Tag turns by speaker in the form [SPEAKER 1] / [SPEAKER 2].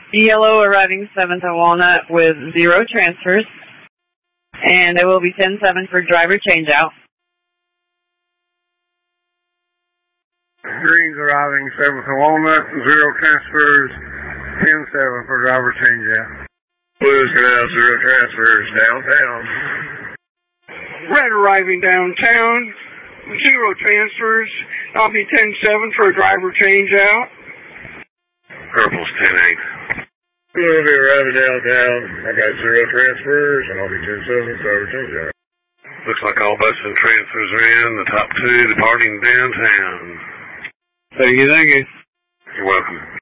[SPEAKER 1] Yellow arriving 7th at Walnut with 0 transfers. And it will be 10-7 for driver changeout.
[SPEAKER 2] Green's arriving 7th at Walnut, 0 transfers, 10-7 for driver changeout.
[SPEAKER 3] Blues can have 0 transfers downtown.
[SPEAKER 2] Red arriving downtown, 0 transfers. I'll be 10-7 for a driver changeout.
[SPEAKER 3] Purple's 10-8. Blue will be arriving downtown. I got 0 transfers, and I'll be 10-7 driver changeout. Looks like all buses and transfers are in. The top 2 departing downtown.
[SPEAKER 2] Thank you.
[SPEAKER 3] You're welcome.